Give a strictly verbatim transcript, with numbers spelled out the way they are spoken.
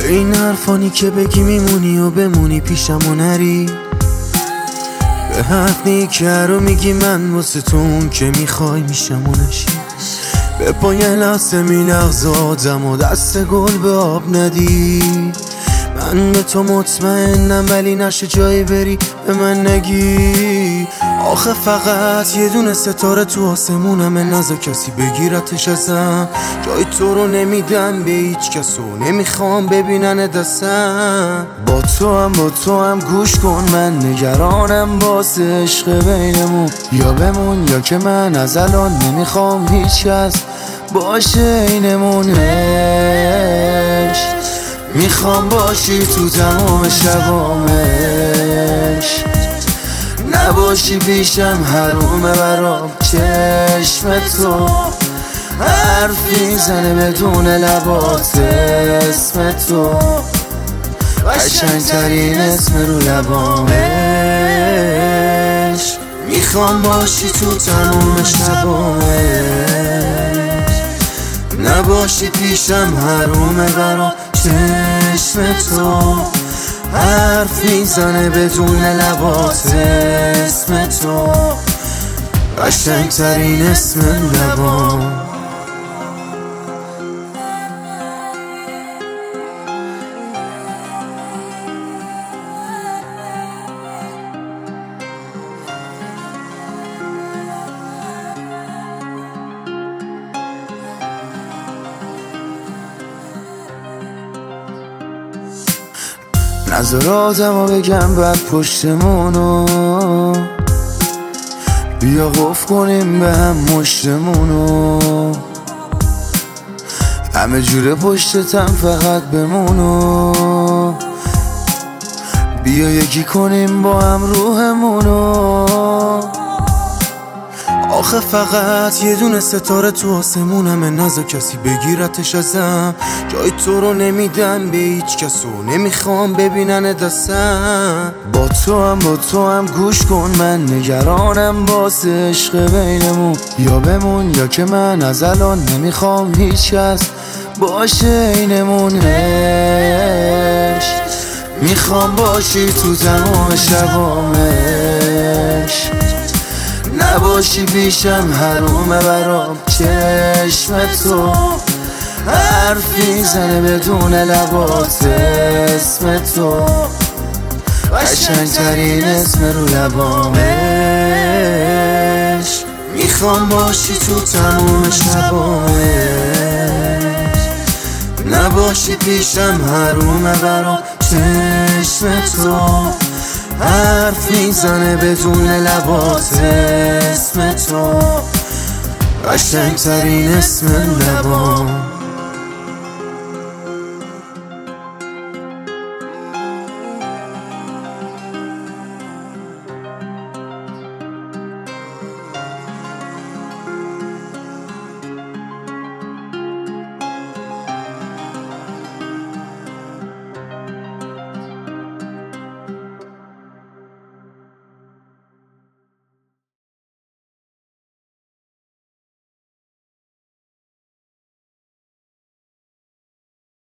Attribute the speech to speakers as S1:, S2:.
S1: این حرفانی که بگی میمونی و بمونی پیشم و نری، به حرف نیکه رو میگی من واسه تو اون که میخوای میشم و نشی. به پای لحظه میلغز آدم و دست گل به آب ندی. من به تو مطمئنم ولی نشه جایی بری به من نگی. آخه فقط یه دونه ستاره تو آسمونمه، نذار کسی بگیرتش ازم. جای تو رو نمیدم به هیچ کس و نمیخوام ببینن دستم. با تو هم با تو هم گوش کن، من نگرانم واسه عشق بینمون. یا بمون یا که من از الان نمیخوام هیچ کس باشه اینمونش. میخوام باشی تو تمام شبامش، نباشی پیشم حرومه برام چشم تو. حرفی زنه بدون لبات اسم تو، قشنگترین اسم رو لبامش. میخوام باشی تو تمام شبامش، نباشی پیشم حرومه برام چشم تو. حرفی زنه بدون لبات اسم تو، قشنگترین اسم لبام. نظر آدم بگم بعد پشتمونو، بیا قف کنیم به هم مشتمونو. همه جوره پشتتم فقط بمونو، بیا یکی کنیم با هم روحمونو. آخه فقط یه دونه ستاره تو آسمونمه، نذار کسی بگیرتش ازم. جای تو رو نمیدم به هیچ کس و نمیخوام ببینن دستم. با تو هم با تو هم گوش کن، من نگرانم واسه عشق بینمون. یا بمون یا که من از الان نمیخوام هیچ کس باشه اینمونش. میخوام باشی تو تمام شبامش، نباشی پیشم حرومه برام چشم تو. حرفی زنه بدون لبات اسم تو، قشنگترین اسم رو لبامش. میخوام باشی تو تمام شبامش، نباشی پیشم حرومه برام چشم تو. حرفی زنه بدون لبات اسم تو، قشنگترین اسم لبام.